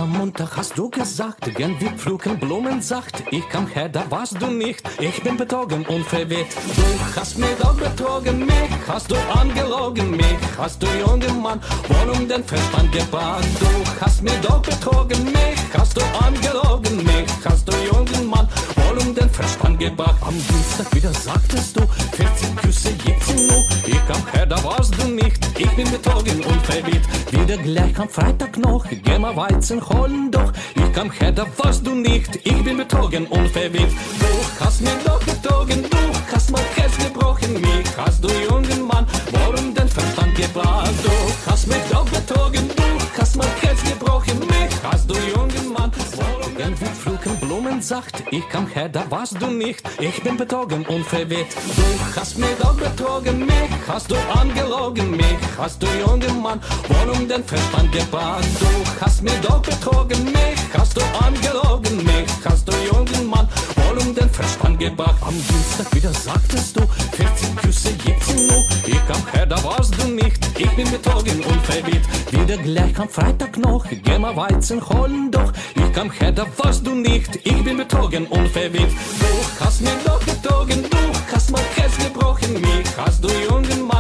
am Montag hast du gesagt, gern wir pflücken Blumensaft. Ich kam her, da warst du nicht. Ich bin betrogen und verweht. Du hast mich doch betrogen, mich hast du angelogen, mich hast du, junger Mann, wohl um den Verstand gebracht. Du hast mich doch betrogen, mich hast du angelogen, mich hast du, junger Mann, wohl um den Verstand gebracht. Am Dienstag wieder sagtest du, 14 Küsse jetzt nur. Ich kam her, da warst du nicht. Ich bin betrogen und verweht. Wieder gleich am Freitag noch, geh mal Weizen holen doch. Ich kam her, da warst du nicht. Ich bin betrogen und verweht. Du hast mich doch betrogen, du hast mein Herz gebrochen. Mich hast du, jungen Mann, wohl um den Verstand gebracht. Du hast mich doch betrogen, du hast mein Herz gebrochen. Mich hast du, jungen Mann, wohl um den wir pflücken Blumensaft. Ich kam her, da warst du nicht. Ich bin betrogen und verweht. Du hast mich doch betrogen, mich hast du angelogen, mich hast du, junger Mann, wohl um den Verstand gebracht. Du hast mich doch betrogen, mich hast du angelogen, mich hast du, junger Mann, wohl um den Verstand gebracht. Am Dienstag wieder sagtest du, 14 Küsse jetzt nur. Ich kam her, da warst du nicht. Ich bin betrogen und verweht. Wieder gleich am Freitag noch, geh mal Weizen holen doch. Ich kam her, da warst du nicht. Ich bin betrogen und verweht. Du hast mich doch betrogen, du hast mein Herz gebrochen, mich hast du, jungen Mann,